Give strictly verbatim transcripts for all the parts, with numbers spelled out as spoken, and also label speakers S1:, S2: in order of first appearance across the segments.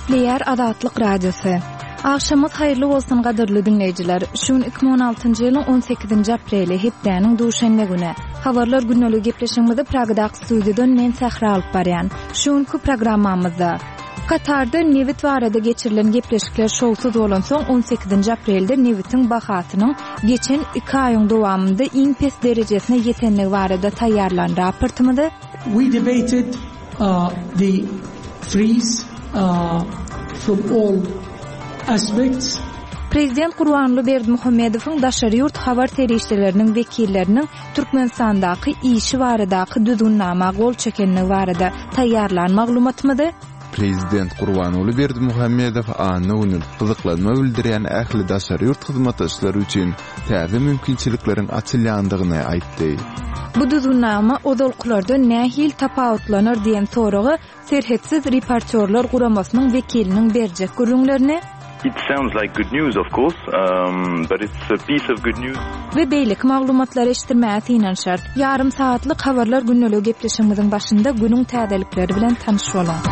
S1: Nükleer Azatlyk Radiosu. Akşamyz hayrly bolsun gadyrly dinleýijiler. Şuň iki bin on altyncy ýylyň on sekizinji apreli hepdeniň duşanbe güni. Habarlar günnelik gepleşigimizde Pragada studiýadan men Sahra alyp barýan. Şuňky programmamyzda Katarda Nevit barada geçirilen gepleşikler şowsuz bolan soň on sekizinji aprelde Nevitin bahatynyň geçen iki aýyň dowamında iň pes derejesine ýetenligi barada taýýarlan raportymyzy
S2: we debated uh, the freeze uh, from all aspects.
S1: Prezident Gurbanly Berdimuhammedowyň daşary ýurt habar terişleriniň wekilleriniň Türkmenistandaky işi baradaky düzgünnama gol çekenligi barada taýýarlan maglumatmydy.
S3: Prezident Gurbanly Berdimuhammedow anyny gyzyklanma bildirýän ähli daşary ýurt hyzmatçylary üçin täze mümkinçiliklerin açylýandygyny aýtdy.
S1: Bu düzgünnama odoluklarda nähil tapawutlanar diýen soragy serhetsiz reporterler guramasynyň wekiliniň berjek görüňlerini
S4: It sounds like good news, of course, um, but it's a piece of good news.
S1: Ve beýlik maglumatlary eşitdirmäge tinan şart. Yarım saatlyk habarlar günnelik gepleşigimiziň başynda günüň täzelikleri bilen tanyş bolan.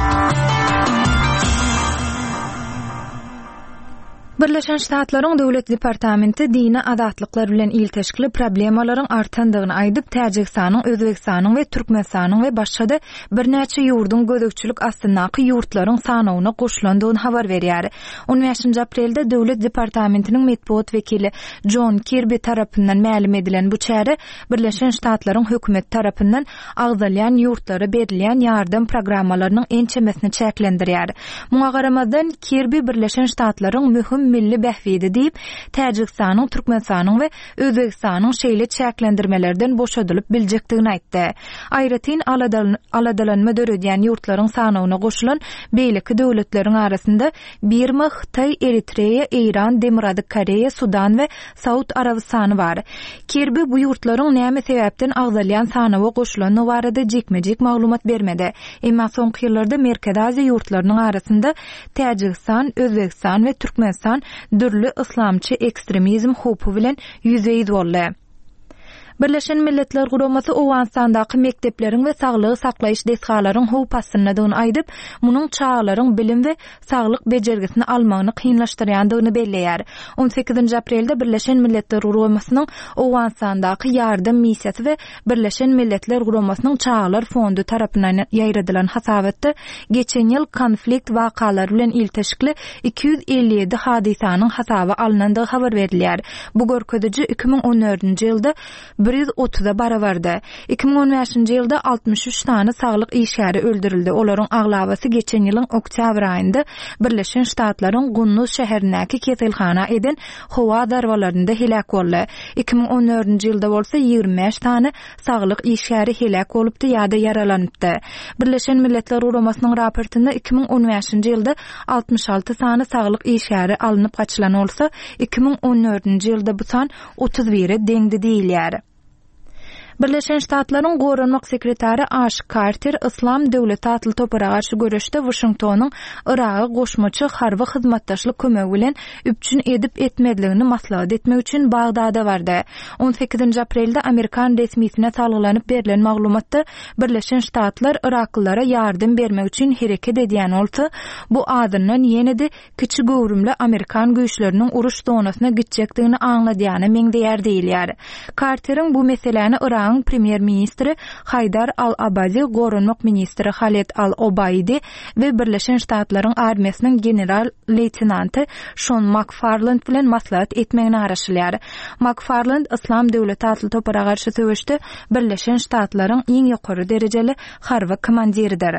S1: Birleşen Ştatlaryň Döwlet Departamenti dini azatlyklar bilen ilteşkili problemalaryň artandygyny aýdyp, Täjikistanyň, Özbekistanyň we Türkmenistanyň we başga-da birnäçe ýurdun gödökçülük astyndaky ýurtlaryň sanawyna goşulandygyny habar berýär. on beşinji aprelde Döwlet Departamentiniň medpuat wekili John Kirby tarapyndan ma'lum edilen bu çäre Birleşen Ştatlaryň hökümeti tarapyndan agzalýan ýurtlara berilýän ýardam programmalarynyň ençemesini çäklendirýär. Muňa garamazdan Kirby Birleşen Ştatlaryň mühim milli bähwidi diýip, Täjikistanyň, Türkmenistanyň we Özbekistanyň şeýle çäklendirmelerden boşadylyp biljekdigini aýtdy. Aýratyn aladalanma döredýän ýurtlaryň sanawyna goşulan beýleki döwletleriň arasynda Birma, Hytaý, Eritreýa, Eýran, Demirady, Koreýa, Sudan we Saud Arabistany bar. Kirby bu ýurtlaryň näme sebäpden agzalýan sanawy goşulany barada jekmejek maglumat bermedi. Emma soňky ýyllarda Merkez Aziýa ýurtlarynyň arasynda Täjikistan, Özbekistan we Türkmenistan dürli islamçı ekstremizm hopu bilen yüzeýiz boldy. Birleşen Milletler Guramasy Owanistandaky mektepleriň we saglygy saklaýyş desgalaryň howp astynydygyny aýdyp, munyň çağalaryň bilim we saglyk bejergisini almagyny kynlaşdyrýandygyny belleýär. on sekizinji aprelde Birleşen Milletler Guramasynyň Owanistandaky ýardam missiýasy we Birleşen Milletler Guramasynyň Çağalar Fondu tarapyndan ýaýradylan hasabatda geçen ýyl konflikt wakalary bilen ilteşikli iki yüz elli ýedi hadisanyň hasaba alynandygy habar berilýär. Bu görkeziji iki bin on dördünji ýylda bir yüz otuza barabardy. iki bin on beşinji ýylda altmış üç tany saglyk işgäri öldürildi. Olaryň aglabasy geçen ýylyň oktyabr aýynda Birleşen Ştatlaryň Gunnuz şäherindäki keselhana eden howa darbalarynda helak boldy. iki bin on dördünji ýylda bolsa ýygrimi beş tany saglyk işgäri helak bolupdy ýa-da yaralanypdy. Birleşen Milletler Guramasynyň raportunda iki bin on beşinji ýylda altmış alty sany saglyk işgäri alınıp gaçylan bolsa, iki bin on dördünji ýylda bu san otuz biri deňdi diýilýär. Birleşen Ştatlaryň Gorunmak sekretary Ash Carter İslam Döwleti atly topara garşy görüşde Washingtonyň Iraga goşmaçy harby hyzmatdaşlyk kömegi bilen üpçün edip etmedligini maslahat etmek üçin Bagdada bardy. on sekizinji aprelde Amerikan resmiýetine salgylanyp berilen maglumatda Birleşen Ştatlar Iraklylara ýardam bermek üçin hereket edýän bolsa, bu adyndan ýene-de kiçi gowrumly Amerikan güýçleriniň uruş zonasyna gitjekdigini aňladýany meňdeýär diýilýär. Carteriň bu meseleni Irak Premier Ministri Haydar al-Abadi, Gorunmak Ministri Khaled al-Obaydi ve Birleşen Ştatlaryň armiýasynyň general leytenanty Sean McFarland bilen maslahat etmegini araşdyrýar. McFarland İslam Döwleti atly topara garşy söwüşde Birleşen Ştatlaryň iň ýokary derejeli harby komandiridir.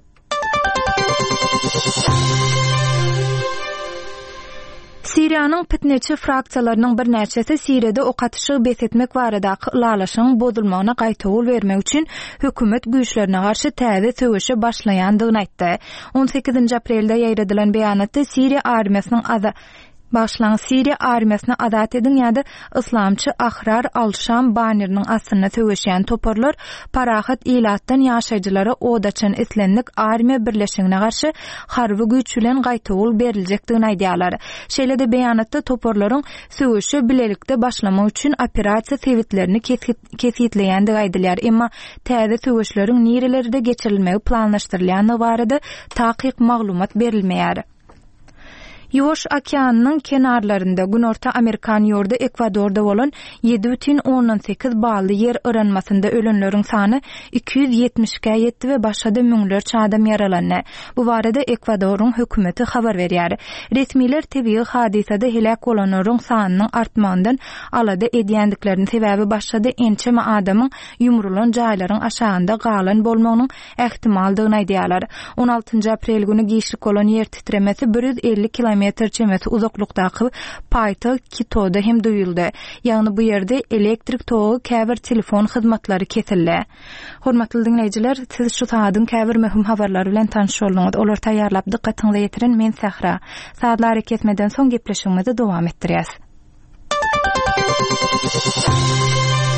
S1: Siriýanyň pitneçi fraksiýalarynyň bir näçesi Siriýede ok atyşy besetmek baradaky ulalaşyň bozulmagyna gaýtawul bermek üçin hökümet güýçlerine garşy täze söwüşe başlaýandygyny aýtdy. on sekizinji aprelde ýaýradylan beýanatda Siriýa armiýasynyň ada Başlan Siriya armiýasyny azat edin ýa-da Islamçy Ahrar al-Şam banneriniň astyna töweşýän toparlar parahat ilatdan ýaşaýjylara odaçan islendik armiýa birleşigine garşy harby güýç bilen gaýtawul berilejekdigini aýdýarlar. Şeýle-de beýanatda toparlaryň söwüşi bilelikde başlamak üçin operasiýa sebitlerini kesitleýändigi aýdylýar. Emma täze söwüşleriň nirelerinde geçirilmegi planlaşdyrylýany barada takyk maglumat berilmeýär. Ýuwaş okeanynyň kenarlarynda Günorta Amerikan ýurdu Ekwadorda bolan ýedi бүтүn oňdan sekiz bally ýer örenmasynda ölenleriň sany iki yüz ýetmişe ýetdi we başga da müňlerçe adam yaralandy. Bu barada Ekwadoryň hökümeti habar berýär. Resmiler tebii hadisede helak bolanlaryň sanynyň artmandan alada edýändiklerini sebäbi başga da ençeme adamyň ýumrulan jaýlaryň aşagynda galan bolmagynyň ähtimaldygyny aýdýarlar. on altynjy aprel günü giýişlik bolan ýer titremesi bir yüz elli kilometr çemesi uzaklykdaky paýtaxt Quito'da hem duýuldy. Ýagny bu ýerde elektrik togy, käbir telefon hyzmatlary kesildi. Hormatly dinleýijiler, siz şu saatyň käbir möhüm habarlary bilen tanış boldyňyz. Olar taýýarlap dikkatiňizi ýetiren men Sahra. Saatlar ketmeden soň gepleşigimizi dowam etdirýäs.